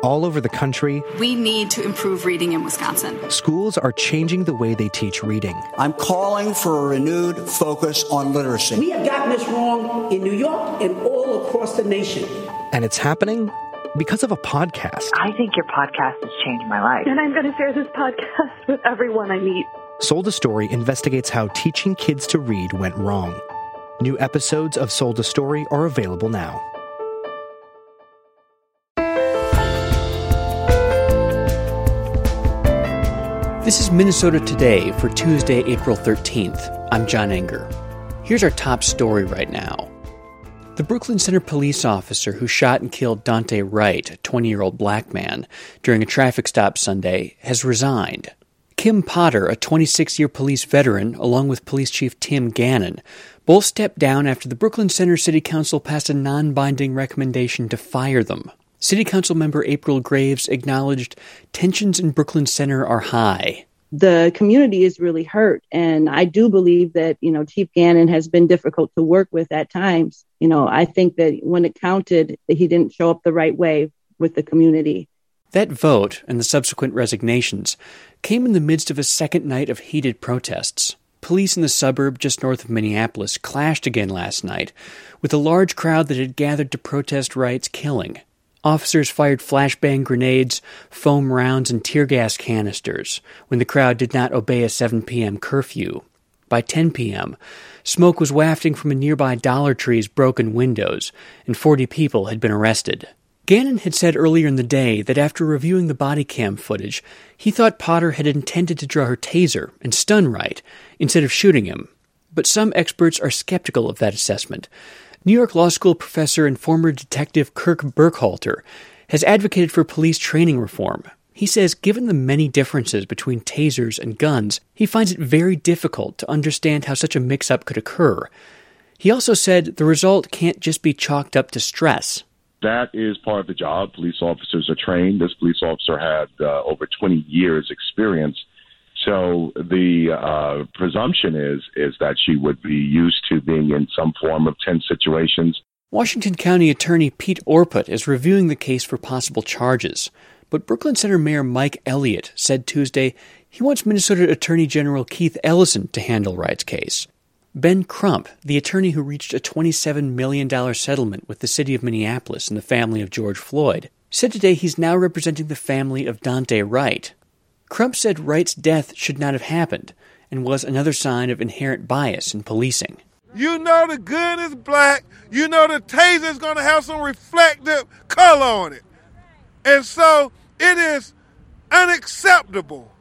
all over the country, we need to improve reading in Wisconsin. Schools are changing the way they teach reading. I'm calling for a renewed focus on literacy. We have gotten this wrong in New York and all across the nation. And it's happening because of a podcast. I think your podcast has changed my life. And I'm going to share this podcast with everyone I meet. Sold a Story investigates how teaching kids to read went wrong. New episodes of Sold a Story are available now. This is Minnesota Today for Tuesday, April 13th. I'm John Enger. Here's our top story right now. The Brooklyn Center police officer who shot and killed Daunte Wright, a 20-year-old black man, during a traffic stop Sunday, has resigned. Kim Potter, a 26-year police veteran, along with Police Chief Tim Gannon, both stepped down after the Brooklyn Center City Council passed a non-binding recommendation to fire them. City Council member April Graves acknowledged tensions in Brooklyn Center are high. The community is really hurt. And I do believe that, Chief Gannon has been difficult to work with at times. I think that when it counted, that he didn't show up the right way with the community. That vote and the subsequent resignations came in the midst of a second night of heated protests. Police in the suburb just north of Minneapolis clashed again last night with a large crowd that had gathered to protest Wright's killing. Officers fired flashbang grenades, foam rounds, and tear gas canisters when the crowd did not obey a 7 p.m. curfew. By 10 p.m., smoke was wafting from a nearby Dollar Tree's broken windows, and 40 people had been arrested. Gannon had said earlier in the day that after reviewing the body cam footage, he thought Potter had intended to draw her taser and stun Wright instead of shooting him. But some experts are skeptical of that assessment. New York Law School professor and former detective Kirk Burkhalter has advocated for police training reform. He says given the many differences between tasers and guns, he finds it very difficult to understand how such a mix-up could occur. He also said the result can't just be chalked up to stress. That is part of the job. Police officers are trained. This police officer had over 20 years experience. So the presumption is that she would be used to being in some form of tense situations. Washington County Attorney Pete Orput is reviewing the case for possible charges. But Brooklyn Center Mayor Mike Elliott said Tuesday he wants Minnesota Attorney General Keith Ellison to handle Wright's case. Ben Crump, the attorney who reached a $27 million settlement with the city of Minneapolis and the family of George Floyd, said today he's now representing the family of Daunte Wright. Crump said Wright's death should not have happened and was another sign of inherent bias in policing. You know the gun is black. You know the taser is going to have some reflective color on it. And so it is unacceptable.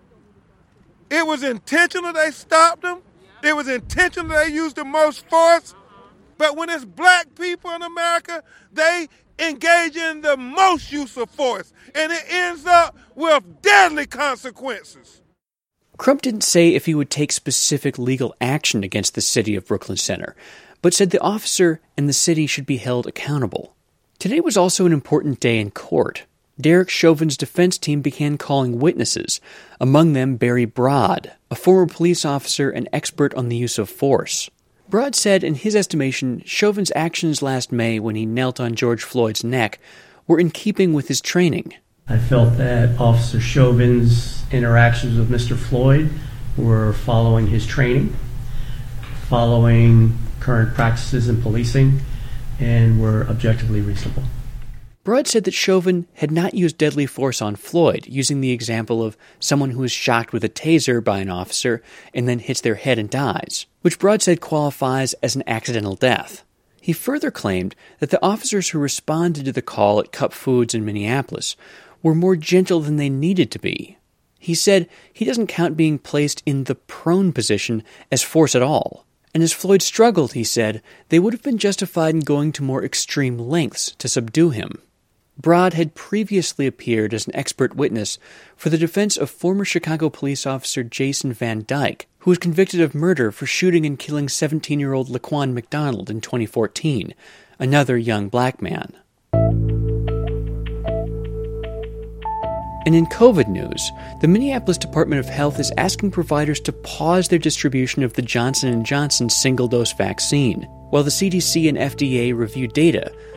It was intentional they stopped him. It was intentional they used the most force. But when it's black people in America, they engage in the most use of force. And it ends up with deadly consequences. Crump didn't say if he would take specific legal action against the city of Brooklyn Center, but said the officer and the city should be held accountable. Today was also an important day in court. Derek Chauvin's defense team began calling witnesses, among them Barry Broad, a former police officer and expert on the use of force. Broad said in his estimation, Chauvin's actions last May when he knelt on George Floyd's neck were in keeping with his training. I felt that Officer Chauvin's interactions with Mr. Floyd were following his training, following current practices in policing, and were objectively reasonable. Broad said that Chauvin had not used deadly force on Floyd, using the example of someone who is shocked with a taser by an officer and then hits their head and dies, which Broad said qualifies as an accidental death. He further claimed that the officers who responded to the call at Cup Foods in Minneapolis were more gentle than they needed to be. He said he doesn't count being placed in the prone position as force at all. And as Floyd struggled, he said, they would have been justified in going to more extreme lengths to subdue him. Broad had previously appeared as an expert witness for the defense of former Chicago police officer Jason Van Dyke, who was convicted of murder for shooting and killing 17-year-old Laquan McDonald in 2014, another young black man. And in COVID news, the Minneapolis Department of Health is asking providers to pause their distribution of the Johnson & Johnson single-dose vaccine, while the CDC and FDA review data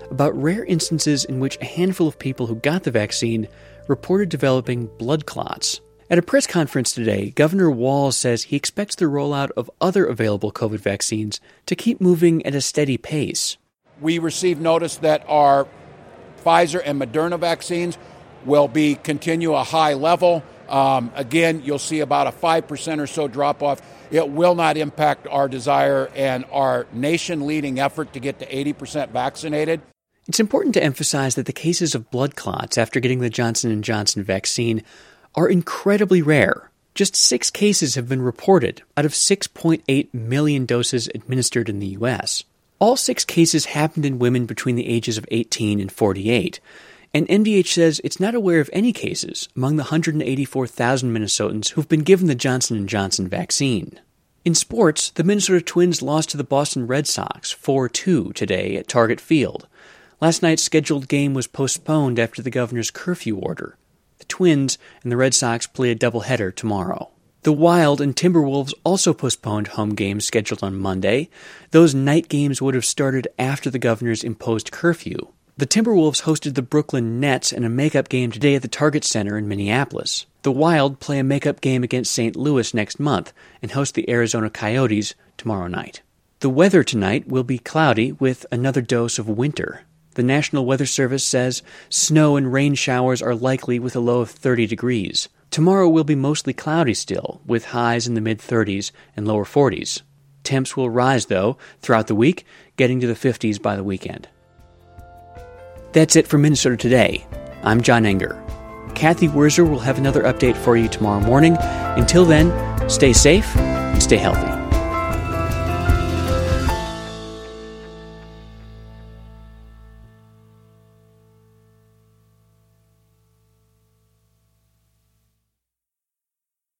about rare instances in which a handful of people who got the vaccine reported developing blood clots. At a press conference today, Governor Walz says he expects the rollout of other available COVID vaccines to keep moving at a steady pace. We received notice that our Pfizer and Moderna vaccines will continue a high level. Again, you'll see about a 5% or so drop-off. It will not impact our desire and our nation-leading effort to get to 80% vaccinated. It's important to emphasize that the cases of blood clots after getting the Johnson & Johnson vaccine are incredibly rare. Just 6 cases have been reported out of 6.8 million doses administered in the U.S. All 6 cases happened in women between the ages of 18 and 48, and NVH says it's not aware of any cases among the 184,000 Minnesotans who've been given the Johnson & Johnson vaccine. In sports, the Minnesota Twins lost to the Boston Red Sox 4-2 today at Target Field. Last night's scheduled game was postponed after the governor's curfew order. The Twins and the Red Sox play a doubleheader tomorrow. The Wild and Timberwolves also postponed home games scheduled on Monday. Those night games would have started after the governor's imposed curfew. The Timberwolves hosted the Brooklyn Nets in a makeup game today at the Target Center in Minneapolis. The Wild play a makeup game against St. Louis next month and host the Arizona Coyotes tomorrow night. The weather tonight will be cloudy with another dose of winter. The National Weather Service says snow and rain showers are likely with a low of 30 degrees. Tomorrow will be mostly cloudy still, with highs in the mid-30s and lower 40s. Temps will rise, though, throughout the week, getting to the 50s by the weekend. That's it for Minnesota Today. I'm John Enger. Kathy Wurzer will have another update for you tomorrow morning. Until then, stay safe and stay healthy.